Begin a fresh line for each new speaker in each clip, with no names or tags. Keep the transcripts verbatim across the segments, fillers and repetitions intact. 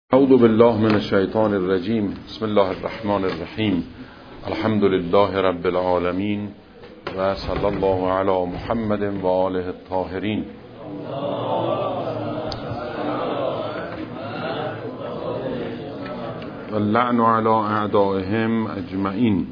اعوذ بالله من الشیطان الرجیم. بسم الله الرحمن الرحیم. الحمد لله رب العالمین و صلی الله علی محمد و آله الطاهرین. و اللعن علی اعدائهم اجمعین.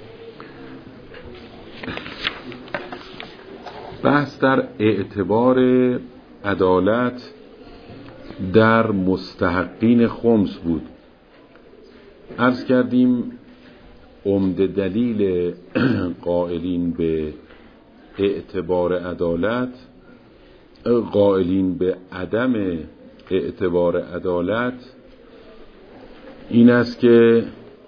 بحث در اعتبار عدالت در مستحقین خمس بود. عرض کردیم عمده دلیل قائلین به اعتبار عدالت، قائلین به عدم اعتبار عدالت این است که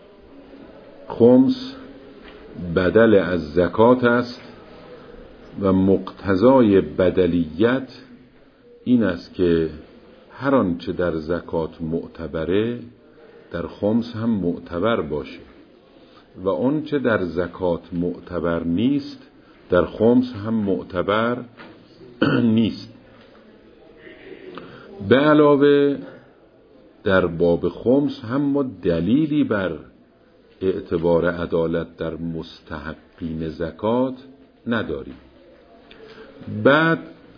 خمس بدل از زکات است و مقتضای بدلیت این است که هر آنچه در زکات معتبره در خمس هم معتبر باشه و آنچه در زکات معتبر نیست در خمس هم معتبر نیست. به علاوه در باب خمس هم ما دلیلی بر اعتبار عدالت در مستحقین زکات نداریم. بعد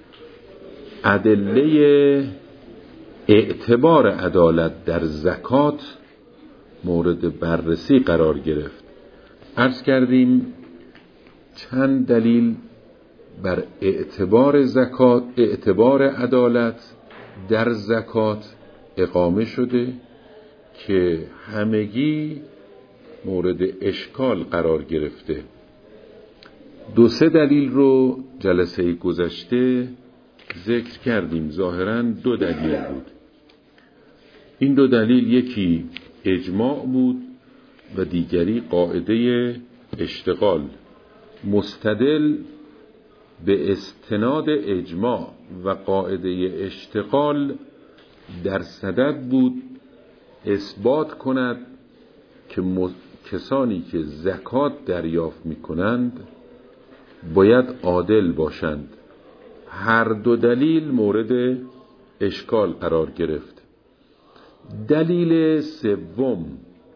ادله اعتبار عدالت در زکات مورد بررسی قرار گرفت. عرض کردیم چند دلیل بر اعتبار زکات، اعتبار عدالت در زکات اقامه شده که همگی مورد اشکال قرار گرفته. دو سه دلیل رو جلسه گذشته ذکر کردیم. ظاهراً دو دلیل بود. این دو دلیل یکی اجماع بود و دیگری قاعده اشتغال. مستدل به استناد اجماع و قاعده اشتغال در صدد بود اثبات کند که کسانی که زکات دریافت می کنند باید عادل باشند. هر دو دلیل مورد اشکال قرار گرفت. دلیل سوم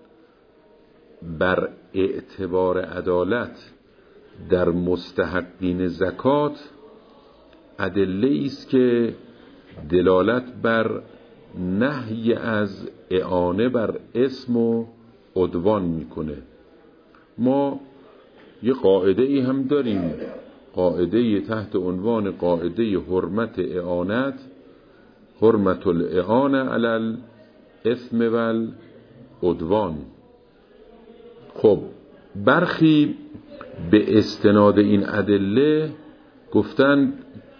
بر اعتبار عدالت در مستحقین زکات ادله است که دلالت بر نهی از اعانه بر اسم و عدوان میکنه. ما یه قاعده ای هم داریم، قاعده تحت عنوان قاعده حرمت اعانت، حرمت الاعانه علی الاثم والعدوان. خب برخی به استناد این ادله گفتند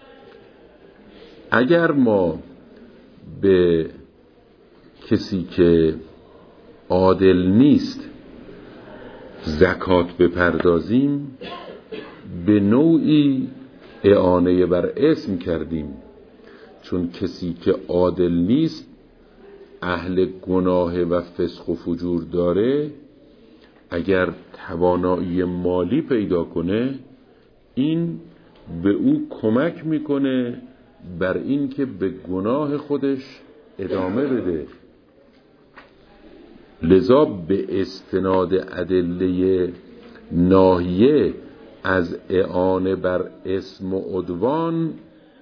اگر ما به کسی که عادل نیست زکات بپردازیم به نوعی اعانه بر اسم کردیم، چون کسی که عادل نیست اهل گناه و فسق و فجور داره، اگر توانایی مالی پیدا کنه این به او کمک میکنه بر این که به گناه خودش ادامه بده. لذا به استناد ادله ناهیه از اعانه بر اسم و عدوان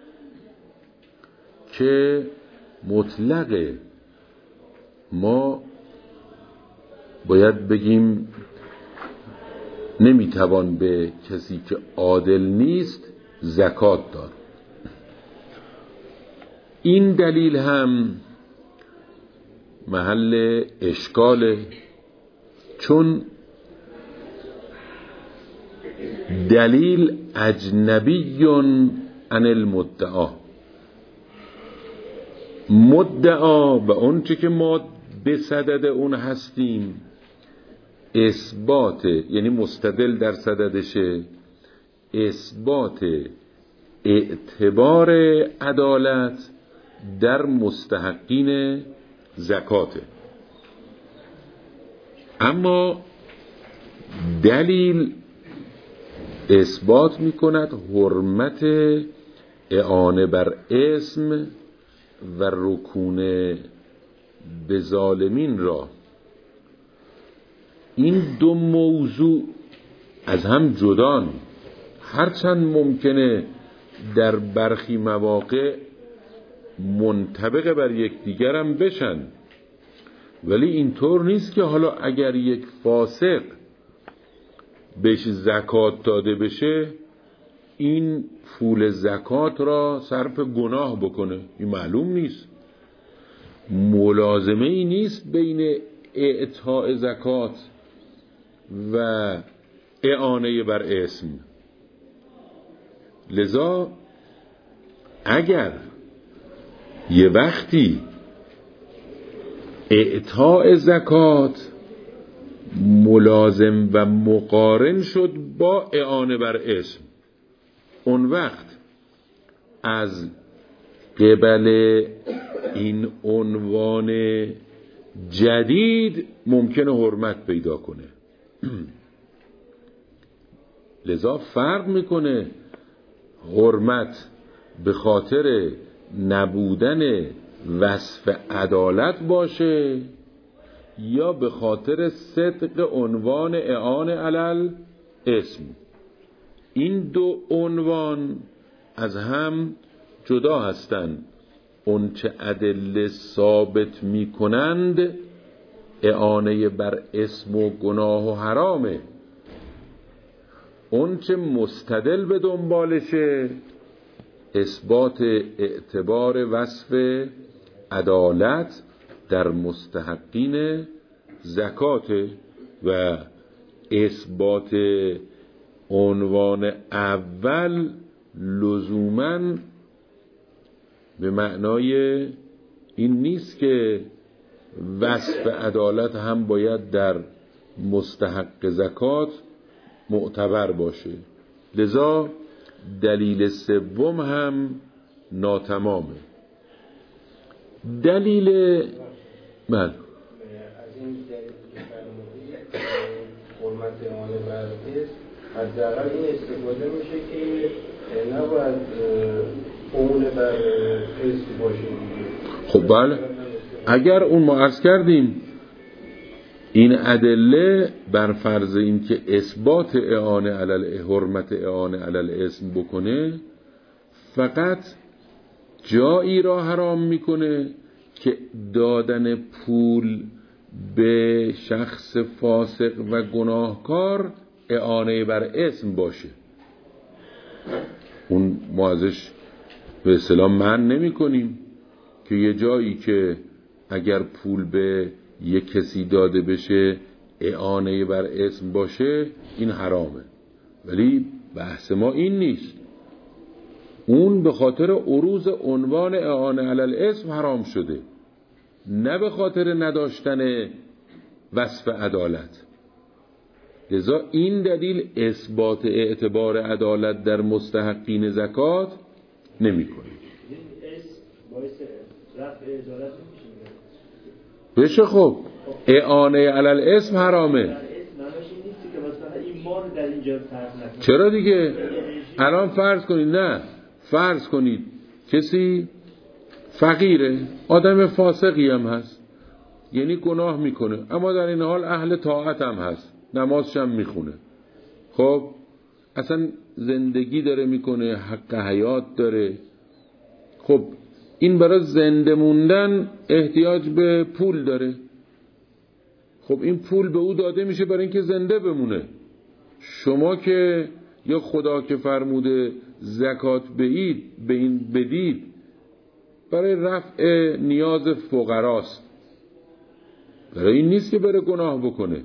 که مطلقه ما باید بگیم نمیتوان به کسی که عادل نیست زکات داد. این دلیل هم محل اشکاله، چون دلیل اجنبی عن المدعا، مدعا و اون چه که ما به صدد اون هستیم اثبات، یعنی مستدل در صددشه، اثبات اعتبار عدالت در مستحقین زکاته. اما دلیل اثبات می کند حرمت اعانه بر اسم و رکون به ظالمین را. این دو موضوع از هم جدان، هرچند ممکنه در برخی مواقع منطبق بر یکدیگر هم بشن، ولی اینطور نیست که حالا اگر یک فاسق بهش زکات داده بشه این پول زکات را صرف گناه بکنه. این معلوم نیست، ملازمه ای نیست بین اعطاء زکات و اعانه بر اسم. لذا اگر یه وقتی اعطاء زکات ملازم و مقارن شد با اعانه بر اسم، اون وقت از قبل این عنوان جدید ممکنه حرمت پیدا کنه. لذا فرق میکنه حرمت به خاطر نبودن وصف عدالت باشه یا به خاطر صدق عنوان اعانه علل اسم. این دو عنوان از هم جدا هستند. اون چه ادله ثابت می کنند اعانه بر اسم و گناه و حرامه، اون چه مستدل به دنبالشه اثبات اعتبار وصف عدالت در مستحقین زکات و اثبات عنوان اول لزوماً به معنای این نیست که وصف عدالت هم باید در مستحق زکات معتبر باشه. لذا دلیل سوم هم ناتمامه. دلیل بله
از این دلیل که فرمودید حرمت آن بر اسم حداقل این استفاده میشه که نباید اون بر اسم باشه دیگه.
خب بله، اگر اون ما عرض کردیم این ادله بر فرض این که اثبات اعانه علل حرمت اعانه علل اسم بکنه فقط جایی را حرام میکنه که دادن پول به شخص فاسق و گناهکار اعانه بر اسم باشه. اون ما ازش به اصطلاح من نمی کنیم که یه جایی که اگر پول به یه کسی داده بشه اعانه بر اسم باشه این حرامه، ولی بحث ما این نیست. اون به خاطر عروض عنوان اعانه علل اسم حرام شده، نه به خاطر نداشتن وصف عدالت. لذا این دلیل اثبات اعتبار عدالت در مستحقین زکات نمی کنه. بشه خب اعانه علل اسم حرامه. چرا دیگه؟ الان فرض کنید، نه فرض کنید کسی فقیره، آدم فاسقی هم هست، یعنی گناه میکنه اما در این حال اهل طاعت هم هست، نمازش هم میخونه، خب اصلا زندگی داره میکنه، حق حیات داره. خب این برای زنده موندن احتیاج به پول داره. خب این پول به او داده میشه برای اینکه زنده بمونه. شما که یا خدا که فرموده زکات بدید به این بدید برای رفع نیاز فقراست، برای این نیست که بره گناه بکنه.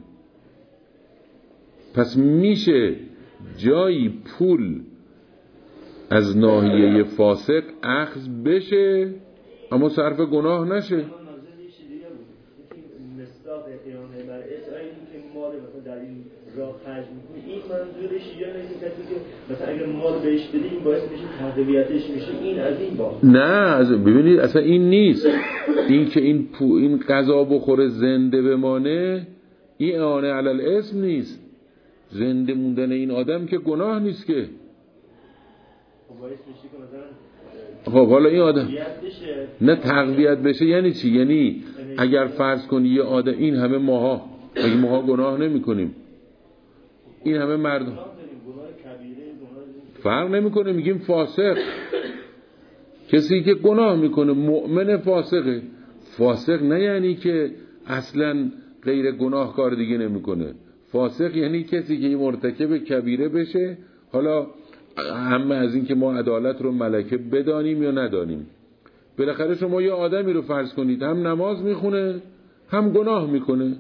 پس میشه جایی پول از ناحیه فاسق اخذ بشه اما صرف گناه نشه.
راه خرج میکنه این منظورش یا نه کسی که مثلا اگر مال بهش بدی این باعث میشه تقویتش میشه، این از این با
نه از ببینید اصلا این نیست. این که این پو این غذا بخوره زنده بمانه این اعانه علل اسم نیست. زنده موندن این آدم که گناه نیست که.
خب باعث میشه که مثلا
خب حالا این آدم نه تقویت بشه یعنی چی؟ یعنی اگر فرض کنی یه آدم، این همه ماها اگه ماها گناه نمی کنیم، این همه مردم فرق نمی کنه، میگیم فاسق. کسی که گناه میکنه مؤمن فاسقه. فاسق نه یعنی که اصلا غیر گناه کار دیگه نمیکنه. فاسق یعنی کسی که مرتکب کبیره بشه، حالا همه از این که ما عدالت رو ملکه بدانیم یا ندانیم. بالاخره شما یه آدمی رو فرض کنید هم نماز میخونه هم گناه میکنه،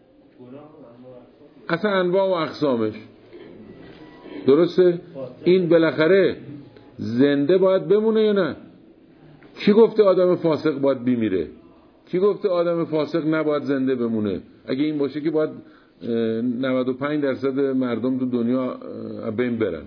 اصلا انواع و اقسامش، درسته؟ این بالاخره زنده باید بمونه یا نه؟ کی گفته آدم فاسق باید بمیره؟ کی گفته آدم فاسق نباید زنده بمونه؟ اگه این باشه که باید نود و پنج درصد مردم تو دنیا بین برن.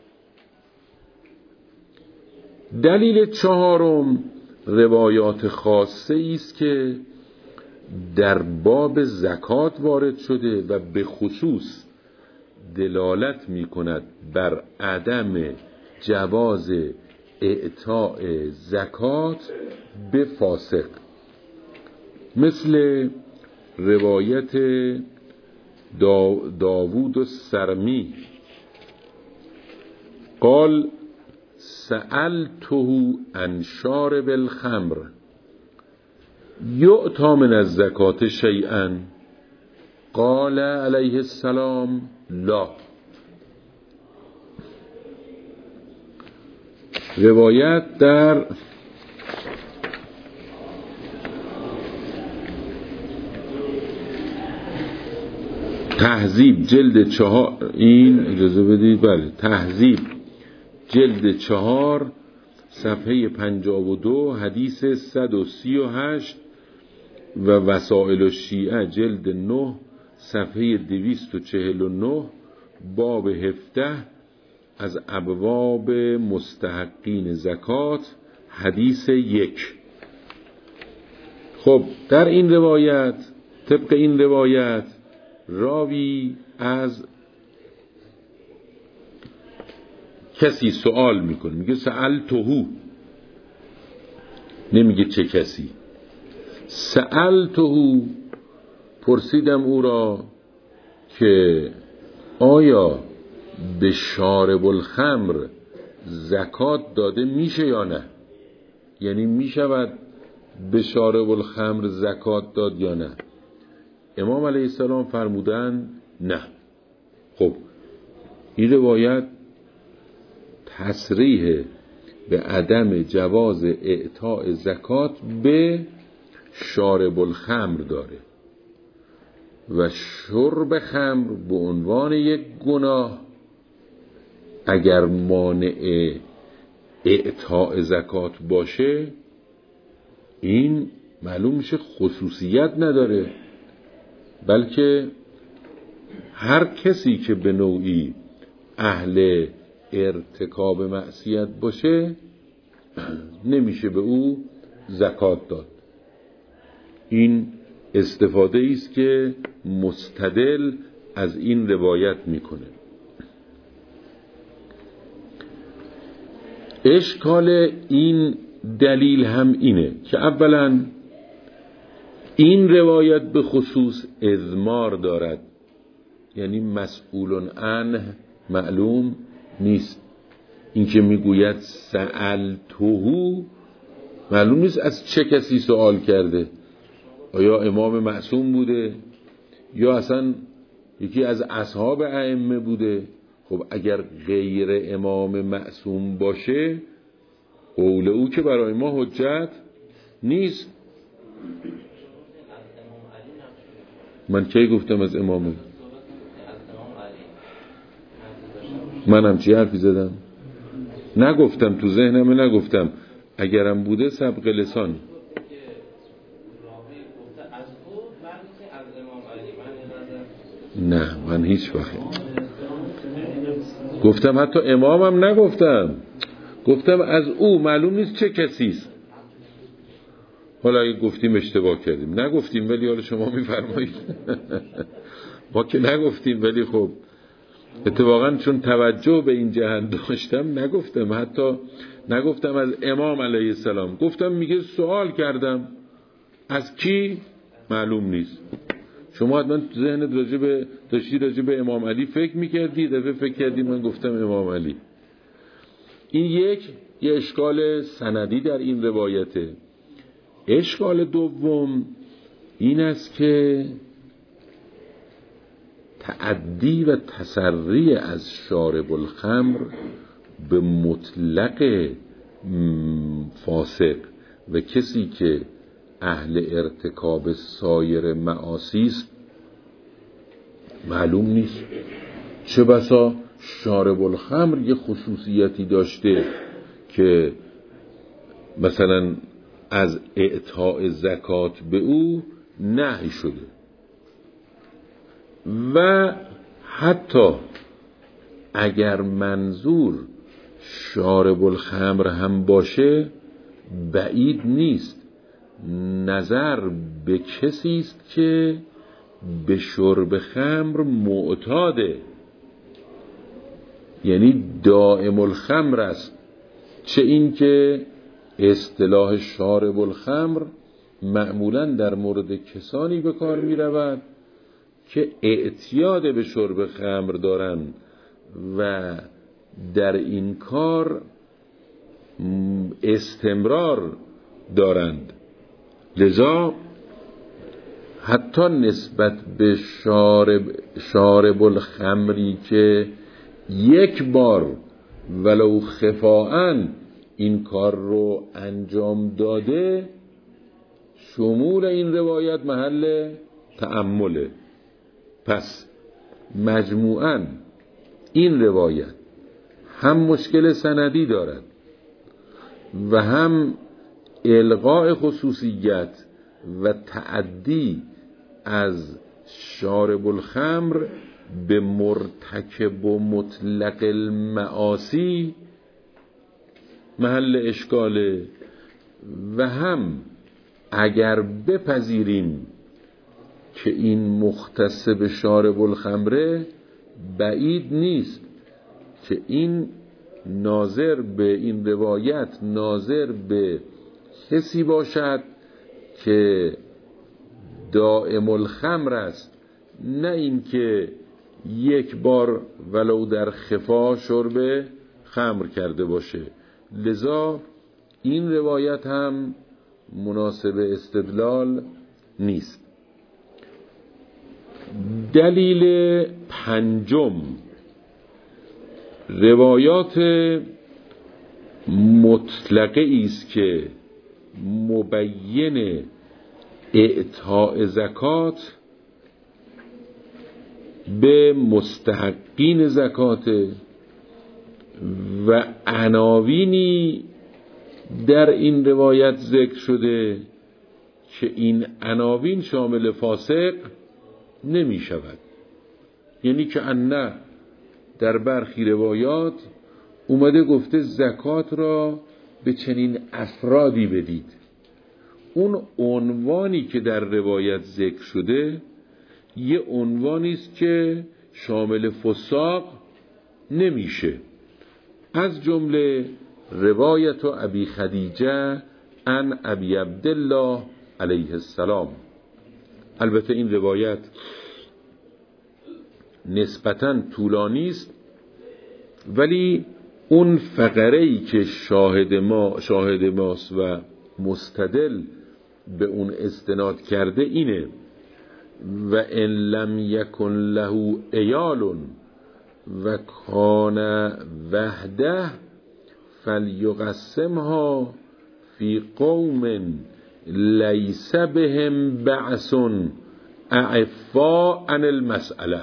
دلیل چهارم روایات خاصه است که در باب زکات وارد شده و به خصوص دلالت می کند بر عدم جواز اعطاء زکات به فاسق، مثل روایت دا داوود السرمی قال سألته عن شارب الخمر یؤتی من الزکات شیئا قال علیه السلام لا. روایت در تهذیب جلد چهار، این اجازه بدید، بله، تهذیب جلد چهار صفحه پنجاه و دو حدیث صد و سی و هشت و وسائل الشیعه جلد نه صفحه دویست و چهل و نه باب هفده از ابواب مستحقین زکات حدیث یک. خب در این روایت، طبق این روایت، راوی از کسی سوال میکنه، میگه سألتهو، نمیگه چه کسی. سألتهو، پرسیدم او را که آیا به شارب الخمر زکات داده میشه یا نه، یعنی میشود به شارب الخمر زکات داد یا نه. امام علیه السلام فرمودن نه. خب این روایت تصریح به عدم جواز اعطاء زکات به شارب الخمر داره و شرب خمر به عنوان یک گناه اگر مانع اعطاء زکات باشه، این معلوم میشه خصوصیت نداره، بلکه هر کسی که به نوعی اهل ارتکاب معصیت باشه نمیشه به او زکات داد. این استفاده است که مستدل از این روایت میکنه. اشکال این دلیل هم اینه که اولا این روایت به خصوص اضمار دارد، یعنی مسئول عنه معلوم نیست. این که میگوید سألتهو معلوم نیست از چه کسی سوال کرده، آیا امام معصوم بوده یا اصلا یکی از اصحاب ائمه بوده. خب اگر غیر امام معصوم باشه قول او که برای ما حجت نیست. من کی گفتم از امامه؟ من هم چی حرفی زدم؟ نگفتم، تو ذهنم نگفتم. اگرم بوده سبق لسان. نه من هیچ وقت گفتم، حتی امامم نگفتم، گفتم از او، معلوم نیست چه کسیست. حالا اگه گفتیم اشتباه کردیم، نگفتیم ولی حالا شما میفرمایید. ما که نگفتیم ولی خب اتفاقا چون توجه به این جهت داشتم نگفتم، حتی نگفتم از امام علیه السلام، گفتم میگه سوال کردم از کی معلوم نیست. شما حتما ذهنت راجع به داشتی راجع به امام علی فکر میکردی، دفعه فکر کردی من گفتم امام علی. این یک یه اشکال سندی در این روایته. اشکال دوم این است که تعدی و تسری از شارب الخمر به مطلق فاسق و کسی که اهل ارتکاب سایر معاصی است معلوم نیست. چه بسا شارب الخمر یه خصوصیتی داشته که مثلا از اعطاء زکات به او نهی شده و حتی اگر منظور شارب الخمر هم باشه بعید نیست نظر به کسی است که به شرب خمر معتاده، یعنی دائم الخمر است. چه این که اصطلاح شارب الخمر معمولا در مورد کسانی به کار می رود که اعتیاد به شرب خمر دارند و در این کار استمرار دارند. لذا حتی نسبت به شارب, شارب الخمری که یک بار ولو خفاءن این کار رو انجام داده، شمول این روایت محل تأمله. پس مجموعاً این روایت هم مشکل سندی دارد و هم الغاء خصوصیت و تعدی از شارب الخمر به مرتکب و مطلق المعاصی محل اشکاله و هم اگر بپذیریم که این مختص به شارب الخمره بعید نیست که این ناظر به این روایت ناظر به کسی باشد که دائم الخمر است، نه این که یک بار ولو در خفا شرب خمر کرده باشه. لذا این روایت هم مناسب استدلال نیست. دلیل پنجم روایات مطلقه است که مبین اعطاء زکات به مستحقین زکات و عناوینی در این روایت ذکر شده که این عناوین شامل فاسق نمی شود. یعنی که انه در برخی روایات اومده گفته زکات را به چنین افرادی بدید. اون عنوانی که در روایت ذکر شده یه عنوانی است که شامل فساق نمیشه. از جمله روایت ابی خدیجه عن ابی عبدالله علیه السلام. البته این روایت نسبتاً طولانی است، ولی اون فقره‌ای که شاهد ما شاهد ماست و مستدل به اون استناد کرده اینه: و ان لم یکن له عیال و کان وحده فلیقسمها فی قوم لیس بهم بعث اعفا عن المسئله.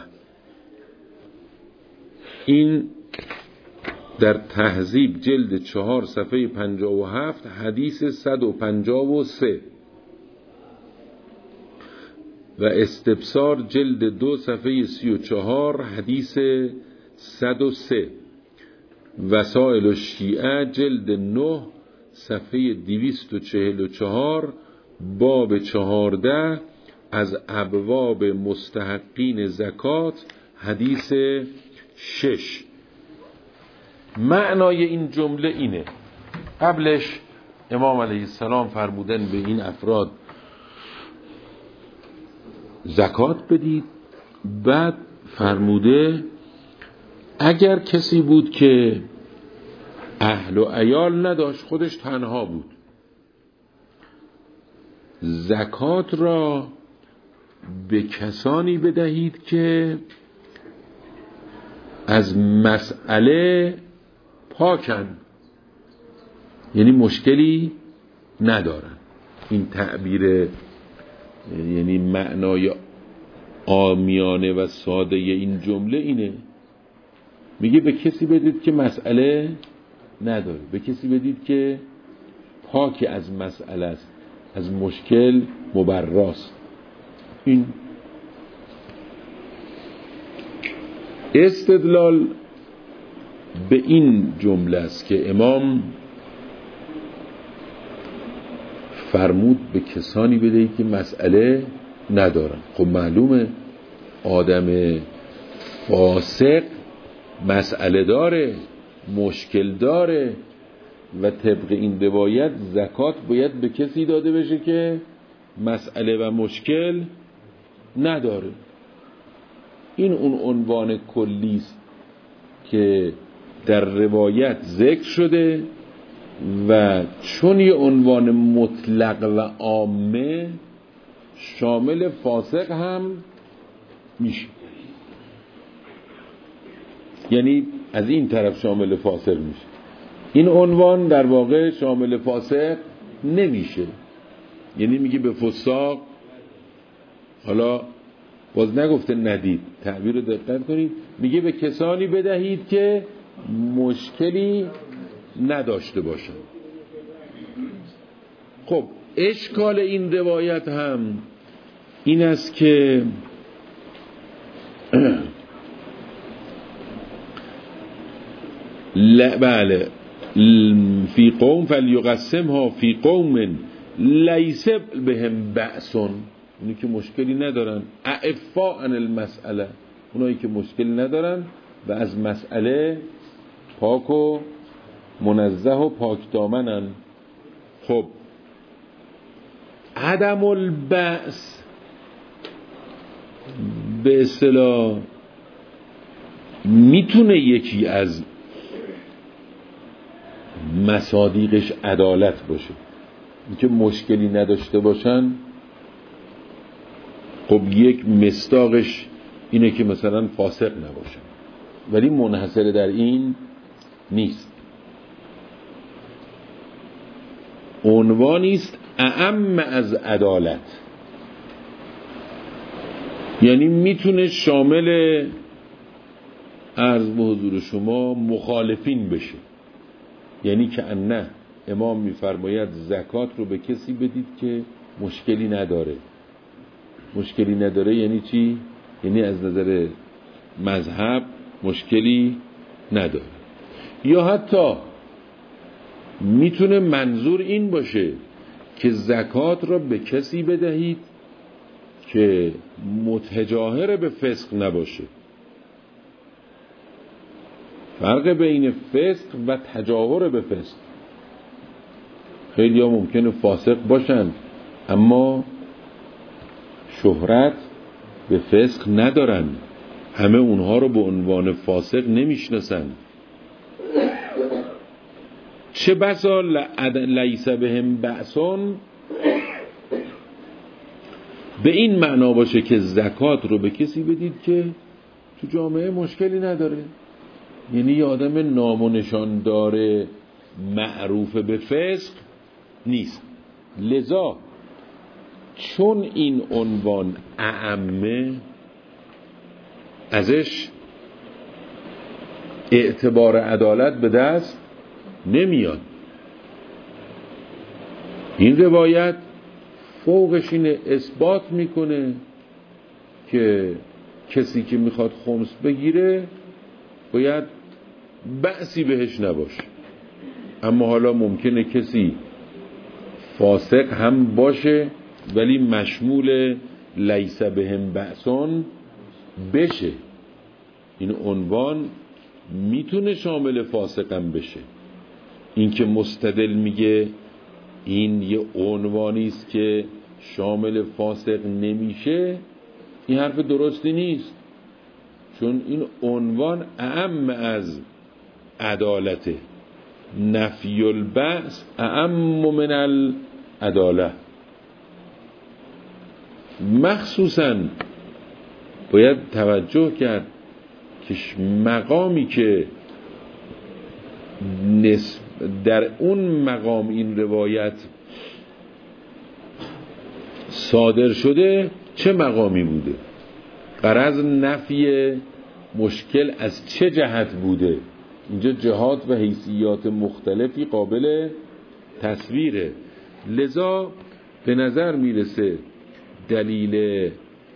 این در تهذیب جلد چهار صفحه پنجاه و هفت حدیث صد و پنجاه و سه و استبصار جلد دو صفحه سی و چهار حدیث صد و سه، وسائل الشیعه جلد نه صفحه دویست و چهل و چهار باب چهارده از ابواب مستحقین زکات حدیث شش. معنای این جمله اینه. قبلش امام علیه السلام فرمودن به این افراد زکات بدید، بعد فرموده اگر کسی بود که اهل و عیال نداشت، خودش تنها بود، زکات را به کسانی بدهید که از مسئله پاکن، یعنی مشکلی ندارن. این تعبیر یعنی معنای عامیانه و ساده این جمله اینه. میگه به کسی بدید که مسئله نداره، به کسی بدید که پاک از مسئله است، از مشکل مبراست. این استدلال به این جمله است که امام فرمود به کسانی بدهید که مسئله ندارن. خب معلومه آدم فاسق مسئله داره، مشکل داره و طبق این روایت زکات باید به کسی داده بشه که مسئله و مشکل نداره. این اون عنوان کلی است که در روایت ذکر شده و چون یه عنوان مطلق و عامه شامل فاسق هم میشه، یعنی از این طرف شامل فاسق میشه. این عنوان در واقع شامل فاسق نمیشه، یعنی میگه به فساق، حالا باز نگفته ندید، تعبیر رو دقت کنید، میگه به کسانی بدهید که مشکلی نداشته باشن. خب اشکال این روایت هم این است که بله فی قوم فلیقسمها فی قوم لیس بهم بأسون، اونی که مشکلی ندارن، اعفا عن المسئله، اونایی که مشکلی ندارن و از مسئله پاک و منزه و پاک دامنن. خب عدم البأس به اصطلاح میتونه یکی از مصادیقش عدالت باشه، اینکه مشکلی نداشته باشن. خب یک مصداقش اینه که مثلا فاسق نباشن، ولی منحصر در این نیست. عنوانی است اعم از عدالت، یعنی میتونه شامل عرض به حضور شما مخالفین بشه. یعنی که نه، امام میفرماید زکات رو به کسی بدید که مشکلی نداره. مشکلی نداره یعنی چی؟ یعنی از نظر مذهب مشکلی نداره. یا حتی میتونه منظور این باشه که زکات را به کسی بدهید که متجاهر به فسق نباشه. فرق بین فسق و تجاهر به فسق، خیلی ها ممکنه فاسق باشند اما شهرت به فسق ندارن، همه اونها رو به عنوان فاسق نمیشناسن. چه بسا لیس بهم بأسون به این معنا باشه که زکات رو به کسی بدید که تو جامعه مشکلی نداره، یعنی یه آدم نام و نشان داره معروف به فسق نیست. لذا چون این عنوان اعمه، ازش اعتبار عدالت به دست نمیاد. این روایت فوقش اینه اثبات میکنه که کسی که میخواد خمس بگیره باید بأسی بهش نباشه. اما حالا ممکنه کسی فاسق هم باشه ولی مشمول لیس بهم بأسون بشه. این عنوان میتونه شامل فاسقم بشه. این که مستدل میگه این یه عنوانی است که شامل فاسق نمیشه، این حرف درستی نیست، چون این عنوان اعم از عدالته. نفی البأس اعم من العداله. مخصوصاً باید توجه کرد که مقامی که نسب در اون مقام این روایت صادر شده چه مقامی بوده، غرض نفی مشکل از چه جهت بوده. اینجا جهات و حیثیات مختلفی قابل تصویره. لذا به نظر میرسه دلیل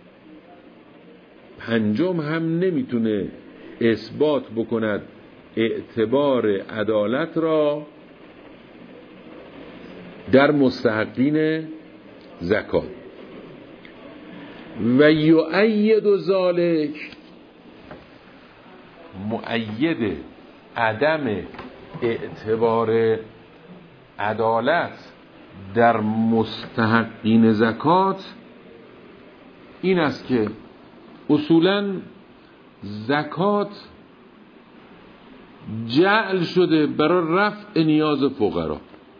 پنجم هم نمیتونه اثبات بکند اعتبار عدالت را در مستحقین زکات. و یؤید ذالک، مؤید عدم اعتبار عدالت در مستحقین زکات این است که اصولاً زکات جعل شده برای رفع نیاز فقرا.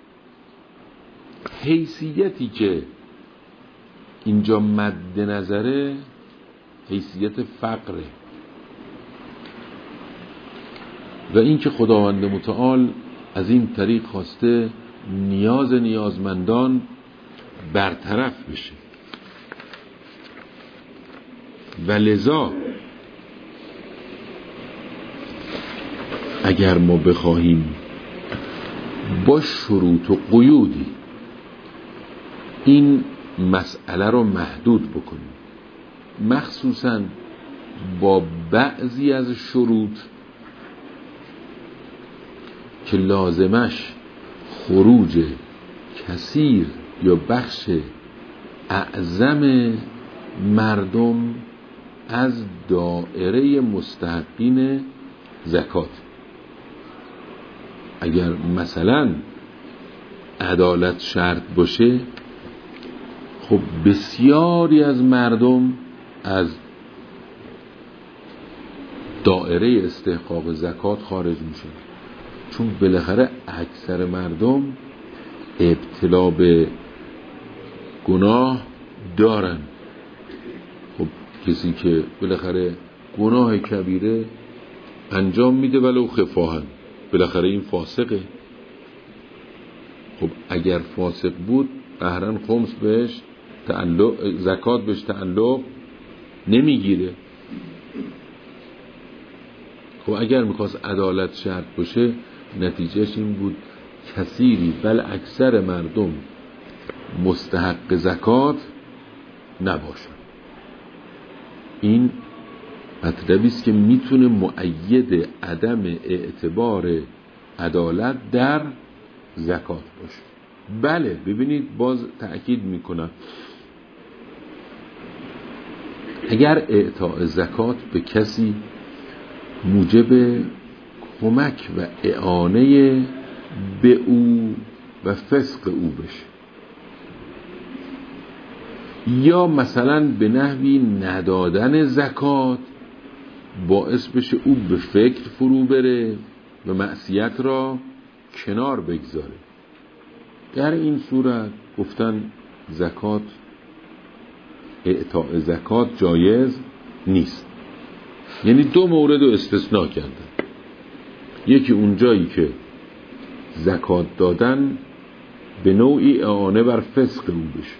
حیثیتی که اینجا مد نظره حیثیت فقره و این که خداوند متعال از این طریق خواسته نیاز نیازمندان برطرف بشه و لذا اگر ما بخواهیم با شروط و قیودی این مسئله رو محدود بکنیم، مخصوصاً با بعضی از شروط که لازمش خروج کثیر یا بخش اعظم مردم از دائره مستحقین زکات. اگر مثلا عدالت شرط باشه، خب بسیاری از مردم از دائره استحقاق زکات خارج میشه، چون بالاخره اکثر مردم ابتلا به گناه دارن. خب کسی که بالاخره گناه کبیره انجام میده ولو خفاهن، بالاخره این فاسقه. خب اگر فاسق بود قهرن خمس بهش تعلق، زکات بهش تعلق نمیگیره. خب اگر میخواست عدالت شرط باشه نتیجهش این بود کثیری بل اکثر مردم مستحق زکات نباشن. این مطلبی است که میتونه مؤید عدم اعتبار عدالت در زکات باشه. بله ببینید باز تأکید میکنم، اگر اعطاء زکات به کسی موجب کمک و اعانه به او و فسق او بشه، یا مثلا به نحوی ندادن زکات باعث بشه او به فکر فرو بره و معصیت را کنار بگذاره، در این صورت گفتن زکات، اعطاء زکات جایز نیست. یعنی دو مورد رو استثناء کردن، یکی اونجایی که زکات دادن به نوعی اعانه بر فسق او بشه،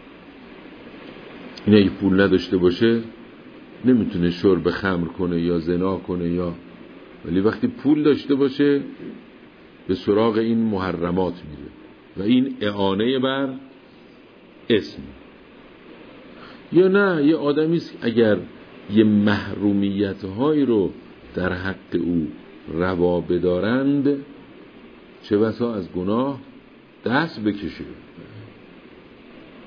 این اگه پول نداشته باشه نمیتونه شرب خمر کنه یا زنا کنه یا، ولی وقتی پول داشته باشه به سراغ این محرمات میره و این اعانه بر اسم. یا نه یه آدمی است اگر یه محرومیت هایی رو در حق او روا بدارند چه بسا از گناه دست بکشه.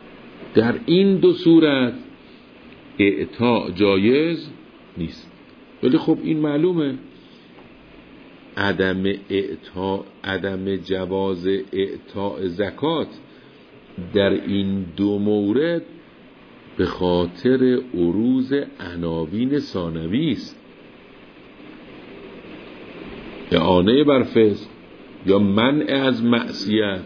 در این دو صورت اعطاء جایز نیست. ولی خب این معلومه عدم اعطا عدم جواز اعطاء زکات در این دو مورد به خاطر عروض عناوین ثانوی است، اعانه بر فسق یا منع از معصیت.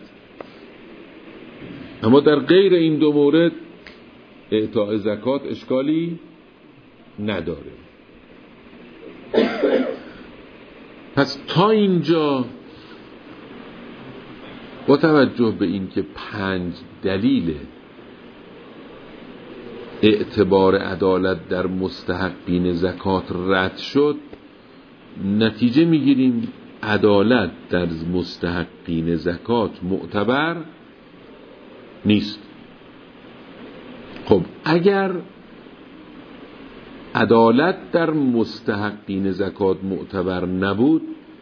اما در غیر این دو مورد اعطاء زکات اشکالی نداره. پس تا اینجا با توجه به این که پنج دلیل اعتبار عدالت در مستحقین زکات رد شد، نتیجه میگیریم عدالت در مستحقین زکات معتبر نیست. خب اگر عدالت در مستحقین زکات معتبر نبود،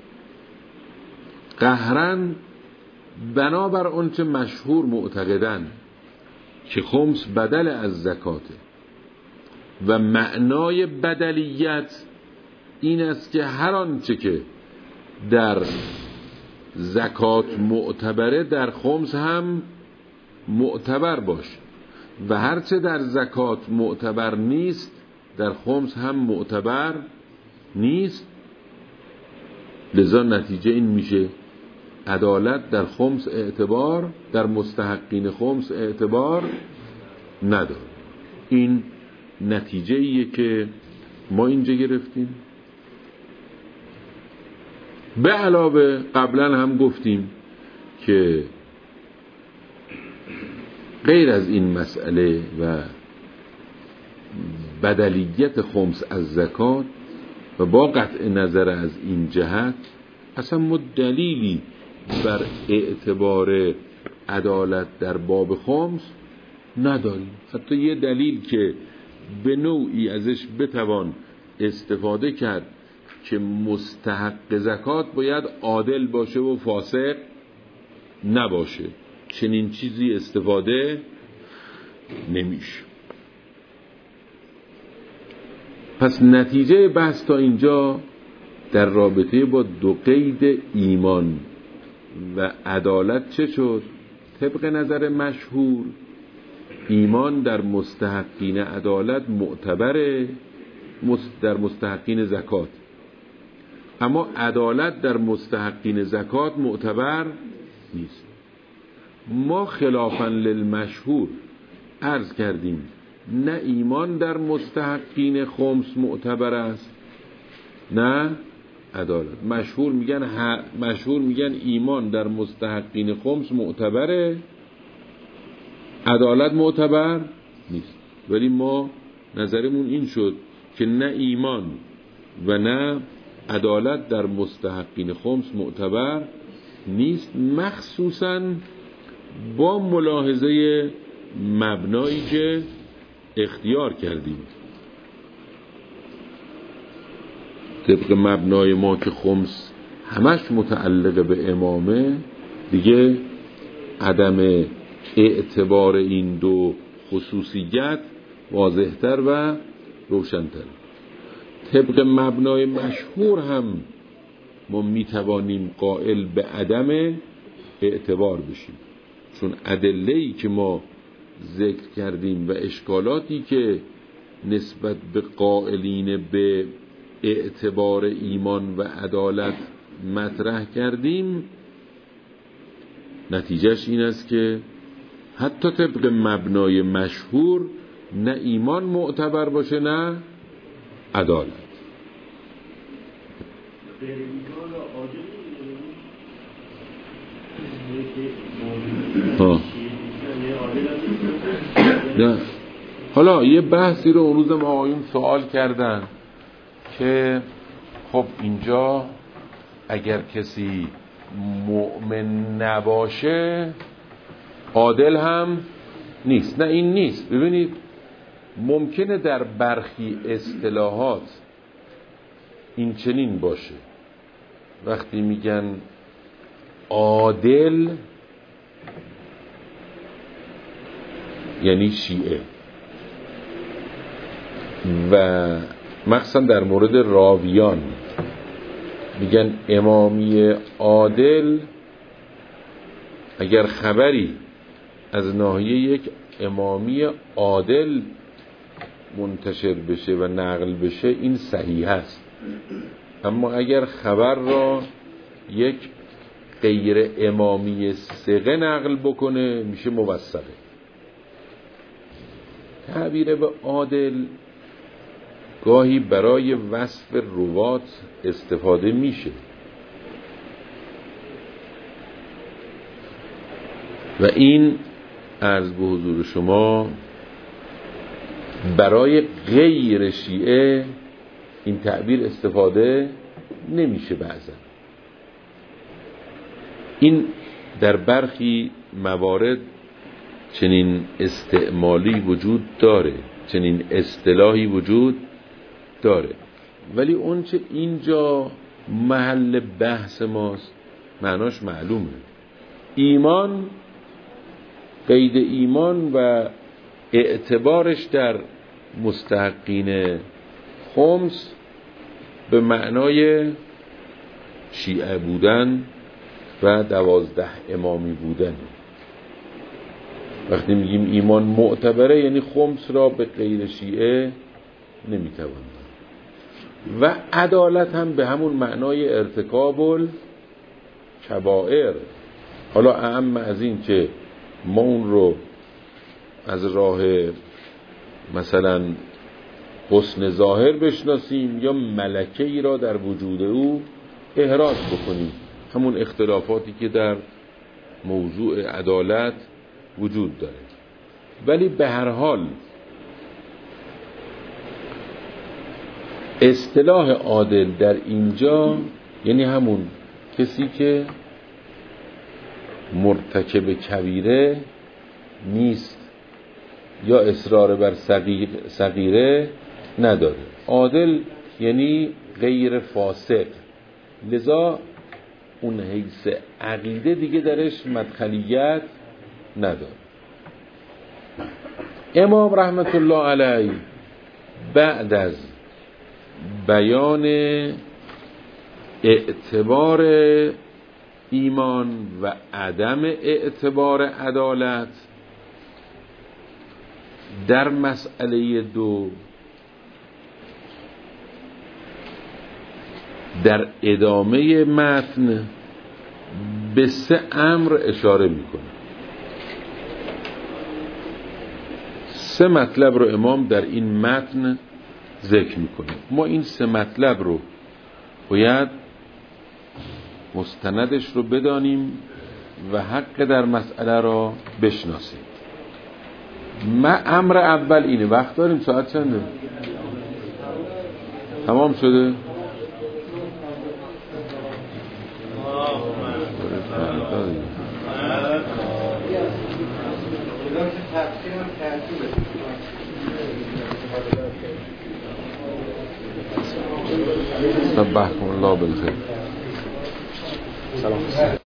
قهرن بنابر آنچه مشهور معتقدن که خمس بدل از زکاته و معنای بدلیت این است که هر آنچه که در زکات معتبره در خمس هم معتبر باشه و هرچه در زکات معتبر نیست در خمس هم معتبر نیست. لذا نتیجه این میشه عدالت در خمس اعتبار در مستحقین خمس اعتبار نداره. این نتیجه ایه که ما اینجا گرفتیم. به علاوه قبلا هم گفتیم که غیر از این مسئله و بدلیت خمس از زکات و با قطع نظر از این جهت اصلا ما دلیلی بر اعتبار عدالت در باب خمس نداریم. حتی یه دلیل که به نوعی ازش بتوان استفاده کرد که مستحق زکات باید عادل باشه و فاسق نباشه، چنین چیزی استفاده نمیشه. پس نتیجه بحث تا اینجا در رابطه با دو قید ایمان و عدالت چه شد؟ طبق نظر مشهور ایمان در مستحقین عدالت معتبره در مستحقین زکات، اما عدالت در مستحقین زکات معتبر نیست. ما خلافاً للمشهور عرض کردیم نه ایمان در مستحقین خمس معتبر است نه عدالت. مشهور میگن مشهور میگن ایمان در مستحقین خمس معتبره، عدالت معتبر نیست. ولی ما نظرمون این شد که نه ایمان و نه عدالت در مستحقین خمس معتبر نیست، مخصوصاً با ملاحظه مبنایی که اختیار کردیم. طبق مبنای ما که خمس همش متعلق به امامه، دیگه عدم اعتبار این دو خصوصیت واضحتر و روشنتر. طبق مبنای مشهور هم ما میتوانیم قائل به عدم اعتبار بشیم، چون ادله‌ای که ما ذکر کردیم و اشکالاتی که نسبت به قائلین به اعتبار ایمان و عدالت مطرح کردیم، نتیجهش این است که حتی طبق مبنای مشهور نه ایمان معتبر باشه نه عدالت. ها. نه. حالا یه بحثی رو اون روز ما آقایون سوال کردن که خب اینجا اگر کسی مؤمن نباشه عادل هم نیست. نه این نیست. ببینید ممکنه در برخی اصطلاحات این چنین باشه، وقتی میگن عادل یعنی شیعه و مخصوصا در مورد راویان میگن امامی عادل اگر خبری از ناحیه یک امامی عادل منتشر بشه و نقل بشه این صحیح است، اما اگر خبر را یک غیر امامی ثقه نقل بکنه میشه موثقه. تعبیر به عادل گاهی برای وصف روات استفاده میشه و این عرض به حضور شما برای غیر شیعه این تعبیر استفاده نمیشه. بعضا این در برخی موارد چنین استعمالی وجود داره، چنین اصطلاحی وجود داره، ولی اون چه اینجا محل بحث ماست معناش معلومه. ایمان، قید ایمان و اعتبارش در مستحقین خمس به معنای شیعه بودن و دوازده امامی بودن. وقتی میگیم ایمان معتبره یعنی خمس را به غیر شیعه نمیتوان. و عدالت هم به همون معنای ارتکاب الکبائر. حالا اهم از این که ما اون رو از راه مثلا حسن ظاهر بشناسیم یا ملکه ای را در وجود او احراز بکنیم، همون اختلافاتی که در موضوع عدالت وجود داره. ولی به هر حال اصطلاح عادل در اینجا یعنی همون کسی که مرتکب کبیره نیست یا اصرار بر صغیره نداره. عادل یعنی غیر فاسق، لذا اون حیث عقیده دیگه درش مدخلیت نداره. امام رحمت الله علیه بعد از بیان اعتبار ایمان و عدم اعتبار عدالت در مسئله دو در ادامه متن به سه امر اشاره میکنه. سه مطلب رو امام در این متن ذکر میکنه. ما این سه مطلب رو باید مستندش رو بدانیم و حق در مسئله را بشناسیم. ما امر اول اینه. وقت داریم؟ ساعت چنده؟ تمام شده؟ صبحكم الله بالخير. سلام.